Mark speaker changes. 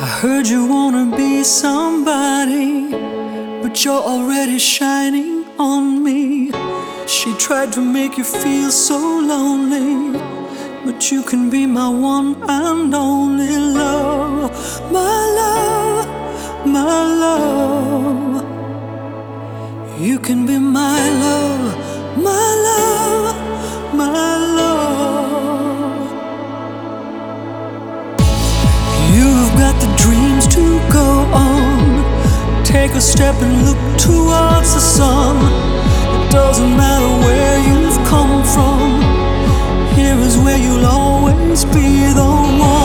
Speaker 1: I heard you wanna be somebody, but you're already shining on me. She tried to make you feel so lonely, but you can be my one and only love. My love, my love. You can be my love, my love, my love. You've got the dreams to go on. Take a step and look towards the sun. It doesn't matter where you've come from. Here is where you'll always be the one.